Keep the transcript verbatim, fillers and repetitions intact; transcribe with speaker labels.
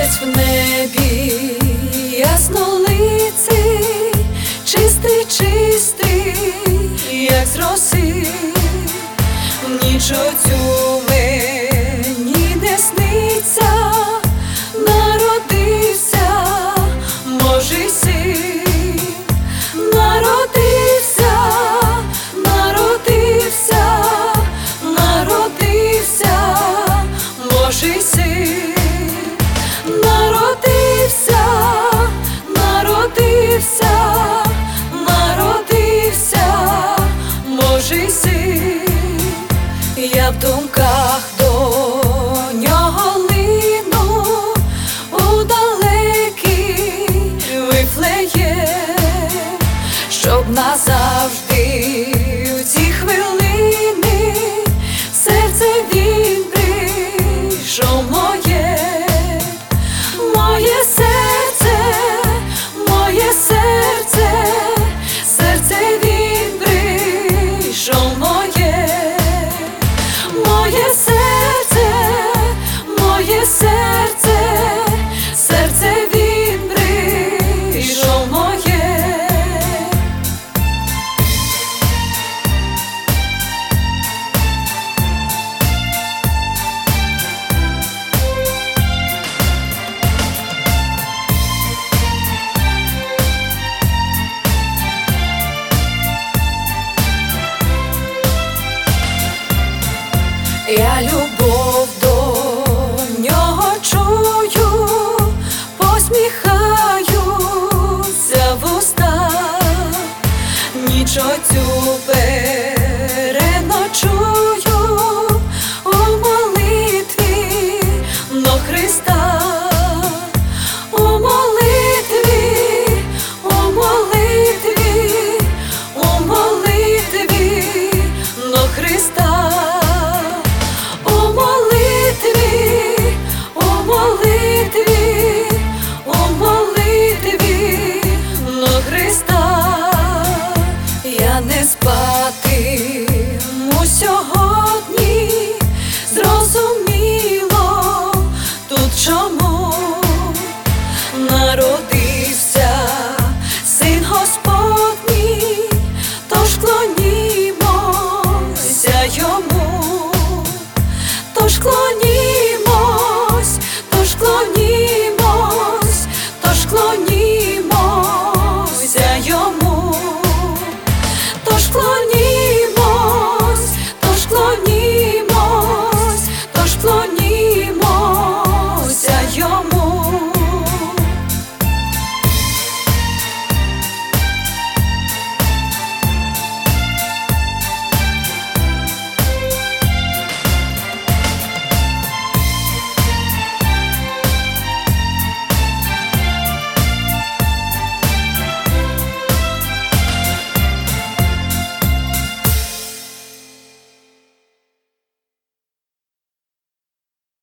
Speaker 1: Місяць в небі яснолиций, чистий, чистий, як з роси. В ніч оцю мені не сниться, народився Божий син. Народився, народився, народився Божий син. Народився, народився, народився Божий син. Я в думках до нього лину у далекий Вифлеєм, щоб назавжди у ці хвилини серце він прийшов моє. Моє серце, моє серце, серце він прийшов моє. Моє серце, моє серце, серце він прийшов моє. Я любов до нього чую, посміхаюся вуста. Ніч оцю переночую у молитві до Христа. У молитві, у молитві, у молитві до Христа.